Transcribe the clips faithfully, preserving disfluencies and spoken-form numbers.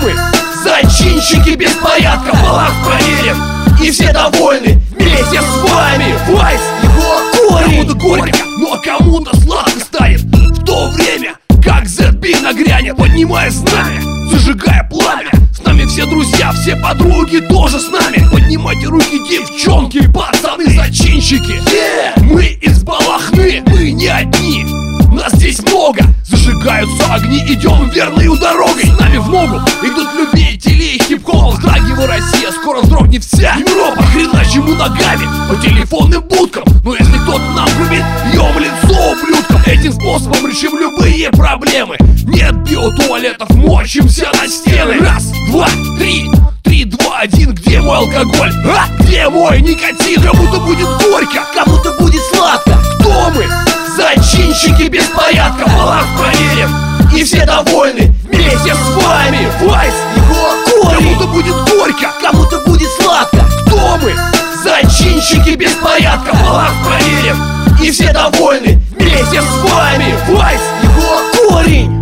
мы? Зачинщики беспорядка. Баланс проверен, и все довольны вместе с вами. Вайс, его корень. Кому-то горько, но кому-то сладко станет в то время, как зет би нагрянет, поднимая знамя, зажигая пламя. С нами все друзья, все подруги тоже с нами. Поднимайте руки, девчонки, пацаны, зачинщики. Yeah! Мы из Балахны, мы не одни, нас здесь много. Зажигаются огни, идем верной дорогой. С нами в ногу идут любители хип-хопа. Вздрагивай, Россия, скоро вздрогнет вся Европа. Хреначим ему ногами по телефонным будкам. Но если кто-то нам грубит, бьем лицо ублюдкам. Этим способом решим любые проблемы. Нет биотуалетов, мочимся на стены. Раз, два, три, три, два, один. Где мой алкоголь? А? Где мой никотин? Кому-то будет горько, кому-то будет сладко. Кто мы? Зачинщики беспорядка. Баланс проверен, и все довольны вместе с вами. Вайс, его корень. Кому-то будет горько, кому-то будет сладко. Кто мы? Зачинщики беспорядка. Баланс проверен, и все довольны вместе с вами. Вайс, его корень.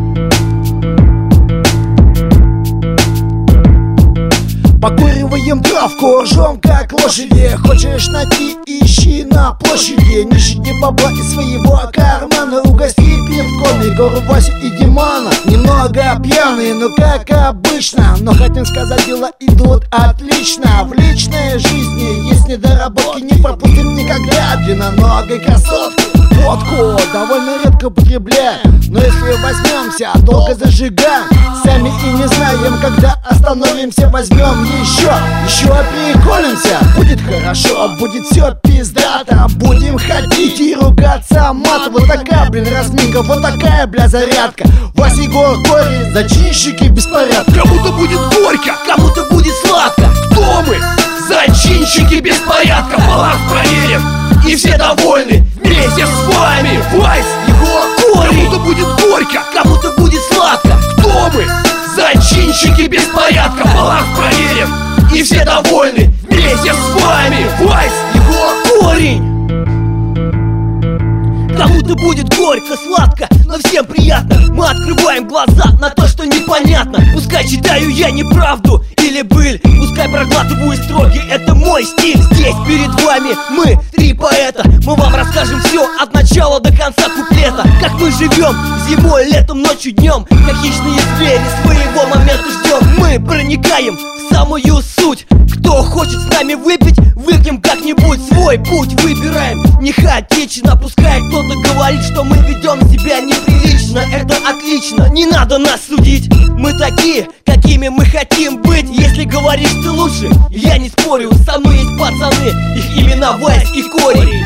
Покуриваем травку, ржем как лошади. Хочешь найти, ищи на площади. Не щади бабла из своего кармана. Угости пивком Егору, Васю и Димана. Немного пьяные, но как обычно. Но хотим сказать, дела идут отлично. В личной жизни есть недоработки. Не пропустим никогда длинноногой красотки. Водку довольно редко употребляем, но если возьмемся, долго зажигаем. Сами и не знаем, когда остановимся. Возьмем еще, еще приколимся. Будет хорошо, будет все пиздато. Будем ходить и ругаться матом. Вот такая, блин, разминка, вот такая, бля, зарядка. Вася, Егор, корень, зачинщики беспорядка. Кому-то будет горько, кому-то будет сладко. Кто мы? Зачинщики беспорядка. Баланс проверен, и все довольны вместе с вами. Вайс, его корень. Кому-то будет горько, кому-то будет сладко. Кто мы? Зачинщики беспорядка. Баланс проверен, и все довольны вместе с вами. Вайс, его корень. Кому-то будет горько, сладко, но всем приятно. Мы открываем глаза на то, что непонятно. Пускай читаю я неправду или быль, пускай проглатываю строки, это мой стиль. Здесь перед вами мы, три поэта. Мы вам расскажем все от начала до конца куплета. Как мы живем зимой, летом, ночью, днем. Как хищные звери своего момента ждем. Мы проникаем в самую суть. Кто хочет с нами выпить, выпьем как-нибудь. Свой путь выбираем не хаотично. Пускай кто-то говорит, что мы ведем себя неприлично. Это отлично, не надо нас судить. Мы такие, какими мы хотим быть. Если говоришь ты лучше, я не спорю. Со мной есть пацаны, их имена Вайс и Корень.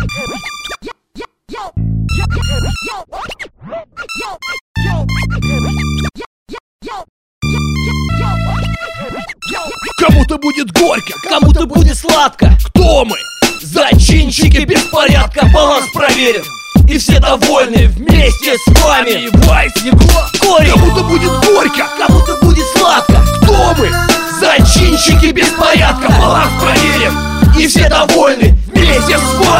Кому-то будет горько, кому-то будет сладко. Кто мы? Зачинщики беспорядка. Баланс проверен, и все довольны вместе с вами. Вайс, его корень. Кому-то будет горько, кому-то будет сладко. Кто мы? Зачинщики беспорядка. Баланс проверен, и все довольны вместе с вами.